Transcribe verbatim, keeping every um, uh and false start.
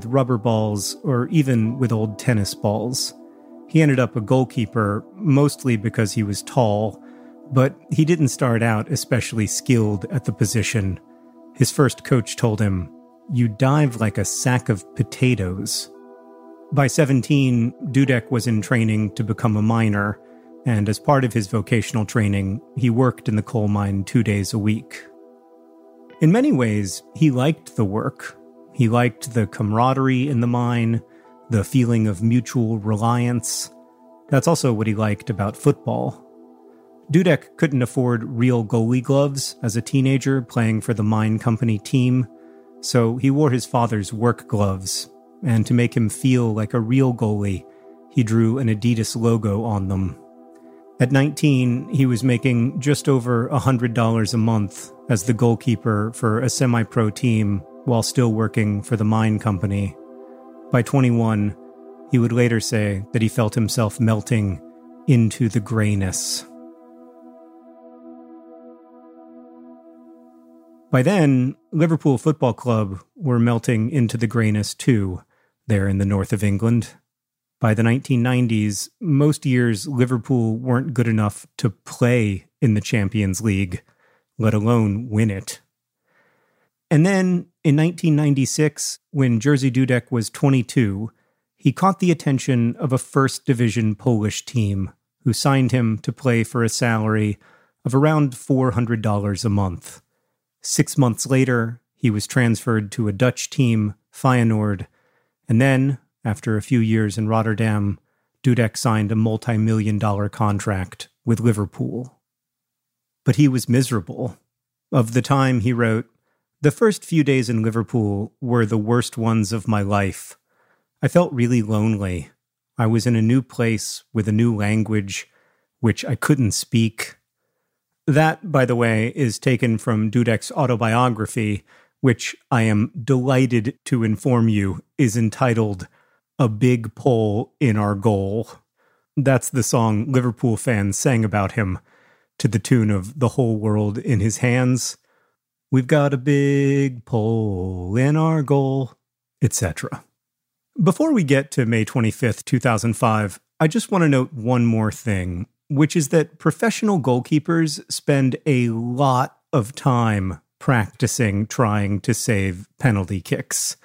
rubber balls, or even with old tennis balls. He ended up a goalkeeper mostly because he was tall, but he didn't start out especially skilled at the position. His first coach told him, "You dive like a sack of potatoes." By seventeen, Dudek was in training to become a miner, and as part of his vocational training, he worked in the coal mine two days a week. In many ways, he liked the work. He liked the camaraderie in the mine, the feeling of mutual reliance. That's also what he liked about football. Dudek couldn't afford real goalie gloves as a teenager playing for the mine company team, so he wore his father's work gloves, and to make him feel like a real goalie, he drew an Adidas logo on them. At nineteen, he was making just over one hundred dollars a month as the goalkeeper for a semi-pro team while still working for the mine company. By twenty-one, he would later say that he felt himself melting into the grayness. By then, Liverpool Football Club were melting into the grayness too, there in the north of England. By the nineteen nineties, most years Liverpool weren't good enough to play in the Champions League, let alone win it. And then, in nineteen ninety-six, when Jerzy Dudek was twenty-two, he caught the attention of a First Division Polish team who signed him to play for a salary of around four hundred dollars a month. Six months later, he was transferred to a Dutch team, Feyenoord, and then, after a few years in Rotterdam, Dudek signed a multi-million dollar contract with Liverpool. But he was miserable. Of the time, he wrote, "The first few days in Liverpool were the worst ones of my life. I felt really lonely. I was in a new place with a new language, which I couldn't speak." That, by the way, is taken from Dudek's autobiography, which I am delighted to inform you is entitled "A Big Pole in Our Goal." That's the song Liverpool fans sang about him, to the tune of "The Whole World in His Hands." We've got a big pole in our goal, et cetera. Before we get to May twenty-fifth, two thousand five, I just want to note one more thing, which is that professional goalkeepers spend a lot of time practicing trying to save penalty kicks.